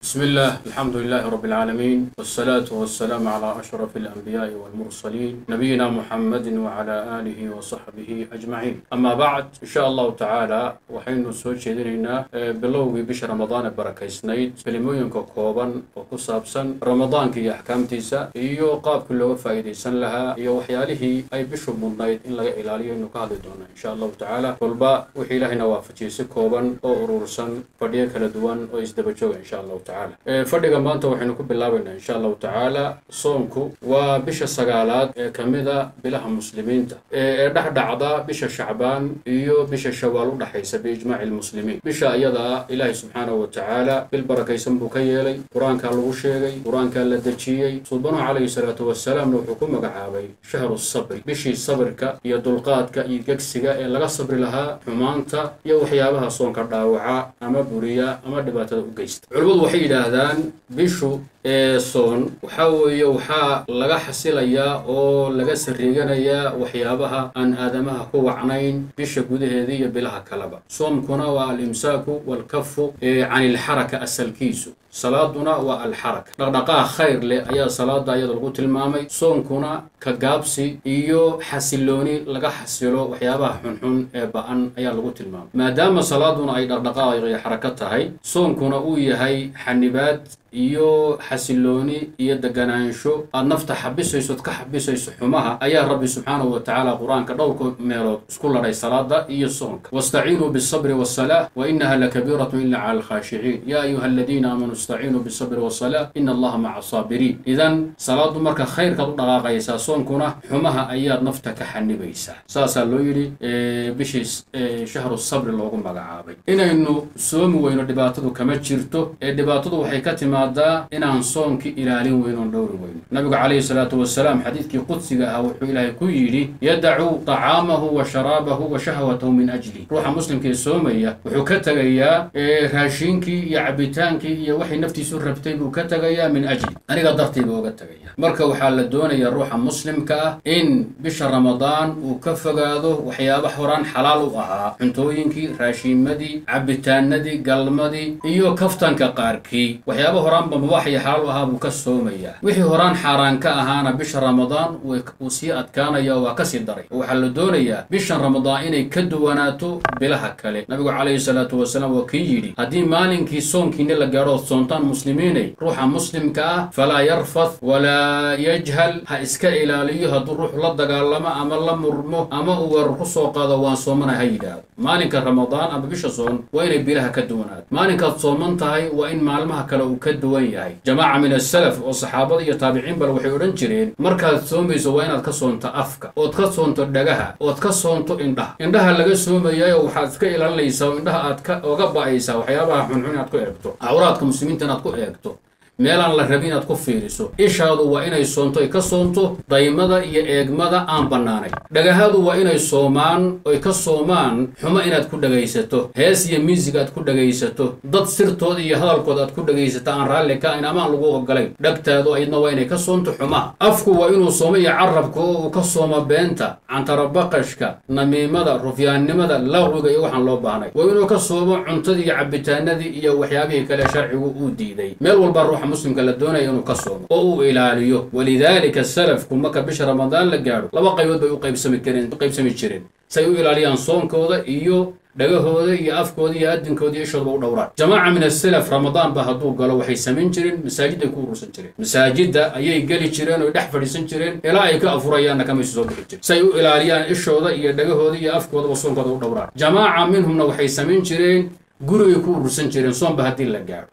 بسم الله الحمد لله رب العالمين والصلاة والسلام على أشرف الأنبياء والمرسلين نبينا محمد وعلى آله وصحبه أجمعين أما بعد إن شاء الله تعالى وحين نسوي شيئا بلوغي بش رمضان بركة سنيد كلموين كوبا وكسابسا رمضان كي أحكام تيسا إيو قاب كله فايدة سن لها إيو وحياله أي بشو منايد إن لغا إلالي إنو كهذا دونا إن شاء الله تعالى كلبا وحي له نوافتي سكوبا وأرورسا فديك لدوان وإزدبجو إن شاء الله تعالى fadhiga maanta waxaynu ku bilaabaynaa insha allahu tacaala soonku waa bisha sagaalaad ee ka mida bilaha muslimiinta ee dhexdhacda bisha shacbaan iyo bisha shawaal u dhaxaysa biijmaaci lmuslimiin bisha ayada ilaahay subxaanahu wa tacaala bil barakaysan buu ka yeelay qur-aankaa lagu sheegay qur-aankaa la dejiyey suubanu calayhi salaatu wasalaamna wuxuu ku magacaabay shahru sabri bishii sabirka iyo dulqaadka iyo gegsiga ee laga sabri lahaa xumaanta iyo waxyaabaha soonka dhaawaca ama buriya ama dhibaatada u geysta culimadu waxay yidhaahdaan bishu soon waxaa weeye waxaa laga xasilayaa oo laga sariiganayaa waxyaabaha aan aadamaha ku wacnayn bisha gudaheeda iyo bilaha kaleba soomkuna waa alimsaaku walkafu can ilxaraka asalkiisu salaaduna waa alxaraka dhaqdhaqaaq khayr leh ayaa salaada ayada lagu tilmaamay soonkuna ka gaabsi iyo xasilooni laga xasilo waxyaabaha xunxun ee ba'an ayaa lagu tilmaamay maadaama salaaduna ay dhaqdhaqaaq iyo xaraka tahay soonkuna uu yahay xanibaad iyo xasilooni iyo deganaansho aad nafta xabisayso ka xabisayso xumaha ayaa rabbi subxaanahu wa tacaala qur-aanka dhowrka meelood isku ladhay salaada iyo soonka wastaciinuu bisabri wasalaa wa inaha lakabiiratun ila cala alkhaashiciin yaa ayuha aladiina aamanuu istaciinuu bisabri wasalaa ina allaha maca saabiriin idan salaadu marka khayrkaad u dhaqaaqaysaa soonkuna xumaha ayaad nafta ka xanibaysaa saasaa loo yidhi bishii shahru sabri loogu magacaabay inaynu soomi weyno dhibaatadu kama jirto ee dhibaatadu waxay ka timaad inaan soonki ilaalin weyn oon dhowri weyno nabigu calayhi salaatu wasalaam xadiidkii qudsiga ah wuxuu ilaahay ku yidhi yadacu طacaamahu wa sharaabahu wa shahwatahu min ajli ruuxa muslimkee soomaya wuxuu ka tegayaa raashiinkii iyo cabitaankii iyo waxay naftiisu rabtay buu ka tegayaa min ajli aniga dartayba oga tegaya marka waxaa la doonayaa ruuxa muslimka ah in bisha ramadaan uu ka fogaado waxyaaba horaan xalaal u ahaa cuntooyinkii raashiimadii cabitaanadii galmadii iyo kaftanka qaarkii waxyaaba horaanba mubaax iyo xalaal u ahaa buu ka soomayaa wixii horaan xaaraan ka ahaana bisha ramadaan wuu sii adkaanaya waa kasii daray waxaa la doonayaa bishan ramadaan inay ka duwanaato bilaha kale nabigu calayhi salaatu wasalaam waa kii yidhi haddii maalinkii soonkiina la gaadho ood soontaan muslimiinay ruuxa muslimka ah falaa yarfath walaa yajhal ha iska ilaaliyo hadduu ruux la dagaalamo ama la murmo ama uu weerar ku soo qaado waan soomana ha yidhaahdo maalinka ramadaan ama bisha soon waa inay bilaha ka duwanaato maalinkaad sooman tahay waa in maalmaha kale uu ka duwan yahay jamaaca min asalaf oo saxaabada iyo taabiciin bal waxay odhan jireen markaad soomayso waa inaad ka soonto afka ood ka soonto dhagaha ood ka soonto indhaha laga soomayayo waxaad iska ilaalinaysaa oo indhaha aad oga ba'aysaa waxyaabaha xunxun inaad ku eegto cawraadka muslimiinta inaad ku eegto meelaan la rabin inaad ku fiiriso ishaadu waa inay soonto ay ka soonto daymada iyo eegmada aan bannaanay dhagahadu waa inay soomaan oy ka soomaan xumo inaad ku dhagaysato hees iyo miisig aad ku dhagaysato dad sirtooda iyo hadalkooda aad ku dhagaysato aan raalli ka ayn amaan lagu ogolayn dhagtaadu ayadna waa inay ka soonto xumaha afku waa inuu soomo iyo carabka oo uu ka soomo beenta cantarabaqashka namiimada rufyaannimada laqwiga iyo waxaan loo baahnay waa inuu ka soomo cuntadii iyo cabitaanadii iyo waxyaabihii kale sharcigu uu diiday meel walba ruuxa muslimka la doonaya inuu ka soomo oo uu ilaaliyo walidaalika salafku marka bisha ramadaan la gaadho laba qaybood bay u qaybsami jireen say u ilaaliyaan soonkooda iyo dhagahooda iyo afkooda iyo adinkooda iyo ishooda u dhowraan jamaaca min asalaf ramadaan ba hadduu galo waxay samayn jireen masaajiday ku urursan jireen masaajidda ayay geli jireen oo dhex fadhiisan jireen ilaa ay ka afurayaanna kamaysu soo bixi jireen say u ilaaliyaan ishooda iyo dhagahooda iyo afkoodaba soonkooda u dhowraan jamaaca minhumna waxay samayn jireen gurigay ku urursan jireen soonba haddii la gaadho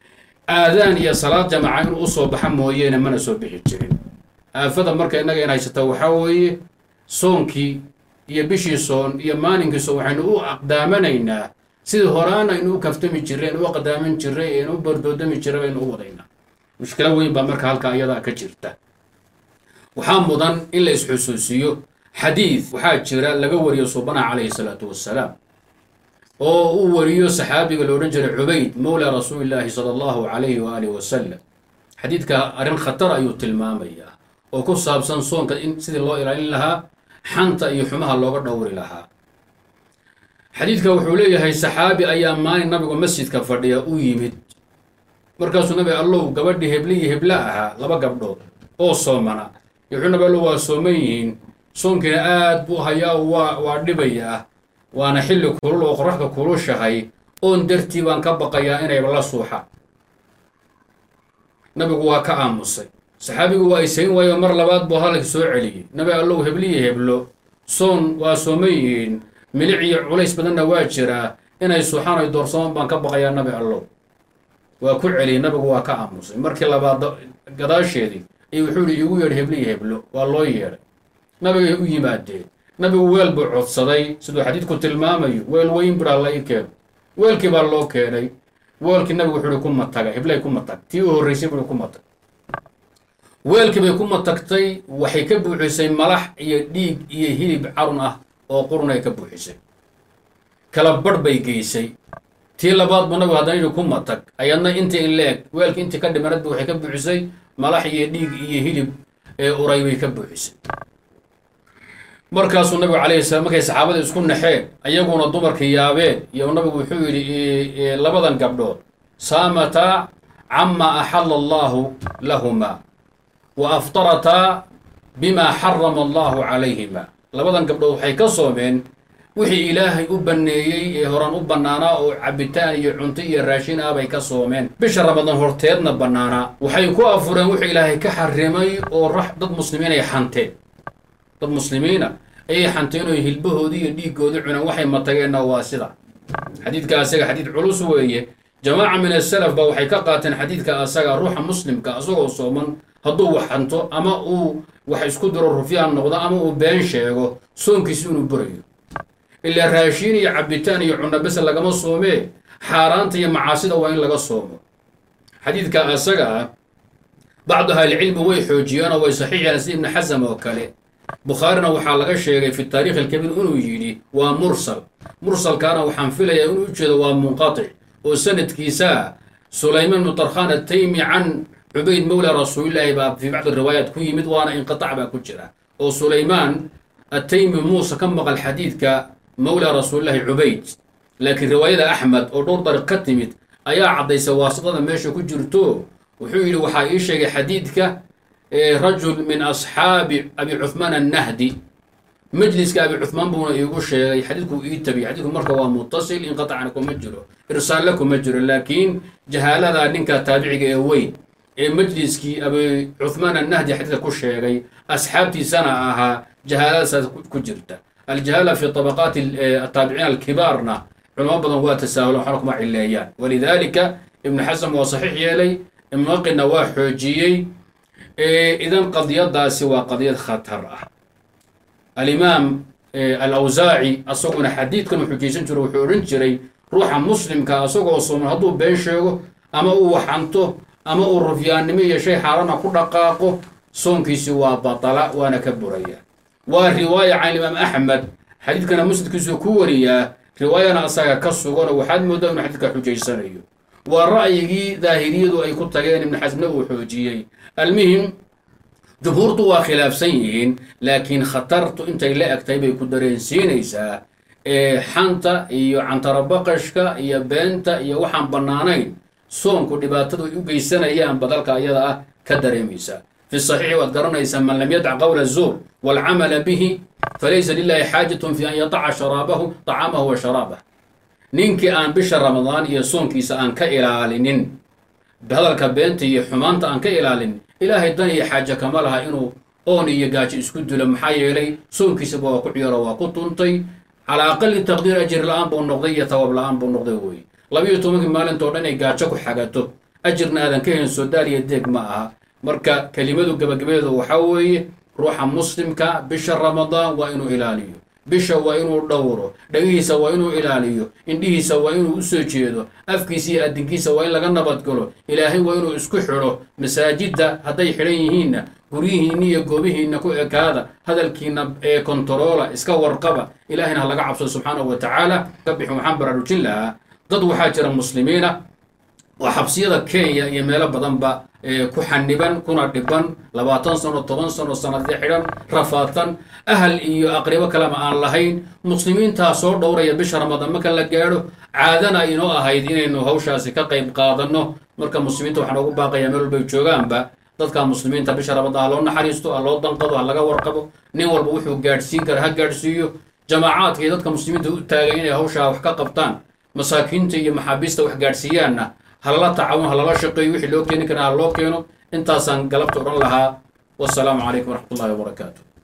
aadaan iyo salaad jamaaca inuu usoo baxa mooyeene mana soo bixi jirin aafada marka innaga in haysata waxaa weeye soonkii iyo bishii soon iyo maalinkii soon waxaynu u aqdaamanaynaa sidii horaan aynu u kaftami jireen u aqdaaman jiray aynu u bardoodami jiray baynu u wadaynaa mushkilo weyn baa marka halkaa iyadaa ka jirta waxaa mudan in la isxusuusiyo xadiid waxaa jira laga wariyo suubanaha calayhi salaatu wasalaam oo uu wariyo saxaabiga la odhan jiray cubayd mawla rasuulillaahi sala allahu calayhi waaalih wasalam xadiidka arrin khatar ayuu tilmaamayaa oo ku saabsan soonka in sidii loo ilaalin lahaa xanta iyo xumaha looga dhowri lahaa xadiidka wuxuu leeyahay saxaabi ayaa maalin nabigu masjidka fadhiya u yimid markaasuu nabi allow gabadhii hebliyi hebla ahaa laba gabdhood oo soomana wuxuu nabi allow waa sooman yihiin soonkiina aad buu hayaa waa dhibaya waana xilli kulul oo qoraxda kulushahay oon dartii baan ka baqayaa inay la suuxa nabigu waa ka aamusay saxaabigu waa isayn waayo mar labaad buu hadalka soo celiyey nabi allow hebliyi heblo soon waa sooman yihiin milic iyo culays badanna waa jiraa inay suuxaan ay doorsamaan baan ka baqayaa nabi allow waa ku celiyey nabigu waa ka aamusay markii labaad gadaasheedii iyo wuxuu yidhi iigu yeedh hebliyi heblo waa loo yeedhay nabigay u yimaadeen nabigu weel buu codsaday siduu xadiidku tilmaamayo weel weyn buu alla ii keeno weelkii baa loo keenay weelkii nabigu wuxuu yidhi ku mataga heblay ku matag tii u horraysay buu ku matag weelkii bay ku matagtay waxay ka buuxisay malax iyo dhiig iyo hilib carun ah oo qurun ay ka buuxisay kala badh bay geysay tii labaadba nabigu haddana yidhi ku matag ayadna intii in la-eg weelkii intii ka dhimanadba waxay ka buuxisay malax iyo dhiig iyo hilib ee uray bay ka buuxisay markaasuu nabigu calayhi salaam markay saxaabada isku naxeen ayaguna dumarka yaabeen iyo nabigu wuxuu yidhi labadan gabdhood saamataa cama axalla allahu lahuma wa aftarataa bima xarama allahu calayhima labadan gabdhood waxay ka soomeen wixii ilaahay u banneeyey ee horan u bannaanaa oo cabitaan iyo cunto iyo raashin ah bay ka soomeen bisha ramadaan horteedna bannaanaa waxay ku afureen wixii ilaahay ka xarimay oo dad muslimiin ay xanteen dad muslimiina ayay xanteen oo hilbahoodii iyo dhiiggoodii cuneen waxay matageenna waa sida xadiidka asaga xadiid culus weeye jamaaca min asalaf ba waxay ka qaateen xadiidka asaga ruuxa muslimka asagoo sooman hadduu wax xanto ama uu wax isku diro rufyaan noqdo ama uu been sheego soonkiisi inuu burayo ilaa raashiin iyo cabitaan iyo cunno bes lagama soomee xaaraanta iyo macaasida waa in laga soomo xadiidka asaga bacdu ahlicilmi way xoojiyeen oo way saxiixeen sida ibnu xasam oo kale bukhaarina waxaa laga sheegay fi taarikh alkabiir inuu yidhi waa mursal mursalkaana waxaan filayaa inuu ujeedo waa munqatic oo sanadkiisa sulaymaan ibnu tarkhaan ataymi can cubayd mawla rasuulillaahi baa fii bacdi riwaayaat ku yimid waana inqitac baa ku jira oo sulaymaan ataymi muuse ka maqal xadiidka mawla rasuulillaahi cubayd laakiin riwaayada axmed oo dhowr dariiq ka timid ayaa caddaysa waasidada meesha ku jirto wuxuu yidhi waxaa ii sheegay xadiidka rajul min asxaabi abi cuhmaan annahdi majliska abi cuhmaan buuna iigu sheegay xadiidkuu ii tabiyey xadiidku marka waa muttasil inqatacna kuma jiro irsaalle kuma jiro laakiin jahaaladaa ninka taabiciga ee weyn ee majliskii abi cuhmaan annahdi xadiidka ku sheegay asxaabtiisana ahaa jahaaladasaas ku jirta aljahaala fi tabaqaati ataabiciin alkibaarna culamo badan waa tasaahulan waxna kuma cileeyaan walidaalika ibnu xasam waa saxiix yeelay ibnuaqina waa xoojiyey idan qadiyadaasi waa qadiyad khatar ah alimaam alawsaaci asaguna xadiidkan uu xujaysan jiro wuxuu odhan jiray ruuxa muslimka asagoo sooman hadduu been sheego ama uu waxanto ama uu rufyaannimo iyo shay xaarana ku dhaqaaqo soonkiisi waa batala waana ka buraya waa riwaaya can imaam axmed xadiidkana musnadkiisuu ku wariyaa riwaayana asaga ka suganoo waxaad moodaa inuu xadiidka xujaysanayo waa ra'yigii daahiriyadu ay ku tageen ibnu xasmna uu xoojiyey almuhim jumhuurtu waa khilaafsan yihiin laakiin khatartu intay la egtahay bay ku dareensiinaysaa xanta iyo cantarabaqashka iyo beenta iyo waxaan bannaanayn soonku dhibaatadu ay u geysanayaan badalka ayada ah ka dareemaysaa fi saxiixi waad garanaysaa man lam yadac qawla zuur waalcamala bihi falaysa lilahi xaajatun fi an yataca sharaabahu طacaamahu wa sharaabah ninkii aan bisha ramadaan iyo soonkiisa aan ka ilaalinin hadalka beenta iyo xumaanta aan ka ilaalinin ilaahay dan iyo xaaja kama laha inuu oon iyo gaajo isku dilo maxaa yeelay soonkiisaba waa ku ciyaaro waa ku tuntay calaa aqali taqdiir ajir la-aan buu noqday iyo tawaab la-aan buu noqday weye 12 maalintoo dhan ay gaajo ku xagato ajirna aadan ka helin soodaal iyo deeg ma aha marka kelimadu gabagabeedu waxaa weeye ruuxa muslimka bisha ramadaan waa inuu ilaaliyo bisha waa inuu dhowro dhagihiisa waa inuu ilaaliyo indhihiisa waa inuu u soo jeedo afkiisa iyo adinkiisa waa in laga nabadgalo ilaahay waa inuu isku xidho masaajidda hadday xidhan yihiinna guryihiinna iyo goobihiinna ku ekaada hadalkiina ee kontaroola iska warqaba ilaahayna ha laga cabsado subxaanahu wa tacaala ka bixin waxaan baraarujin lahaa dad waxaa jira muslimiina oo xabsiyada kenya iyo meelo badanba ku xaniban kuna dhiban 20 sano 10 sano sanadii xidhan rafaatan ahal iyo aqribo kalama aan lahayn muslimiintaa soo dhowraya bisha ramadaan marka la gaadho caadana inoo ahayd inaynu hawshaasi ka qayb qaadano marka muslimiinta waxaan ugu baaqayaa meel walbay joogaanba dadka muslimiinta bisha ramadaan ha loo naxariisto ha loo danqado ha laga warqabo nin walba wuxuu gaadhsiin kara ha gaadhsiiyo jamaacaadka iyo dadka muslimiinta u taagay inay hawshaa wax ka qabtaan masaakiinta iyo maxaabiista wax gaadhsiiyaanna ha lala tacawun ha lala shaqeeyo wixii loo keeni kara ha loo keeno intaasaan galabta odhan lahaa wassalaamu calaykum waraxmat ullahi wabarakaatu